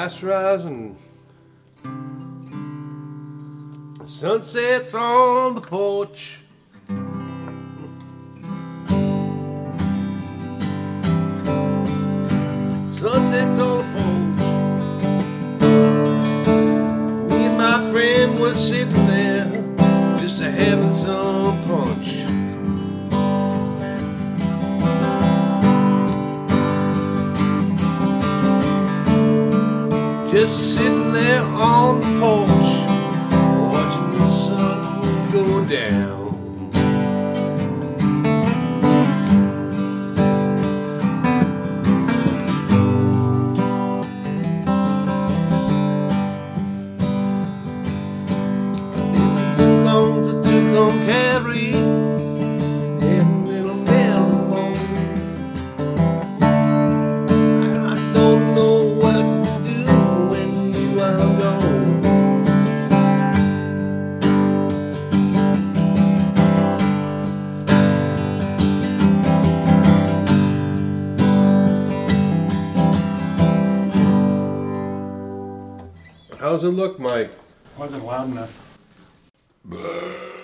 pasteurizing. Sunsets on the porch. Sunsets on the porch. Me and my friend were sitting there, just having some punch. Just sitting there on the porch, watching the sun go down. Too long to go carry that little melon bone. I don't know what to do when you are gone. How's it look, Mike? Wasn't loud enough. Brr.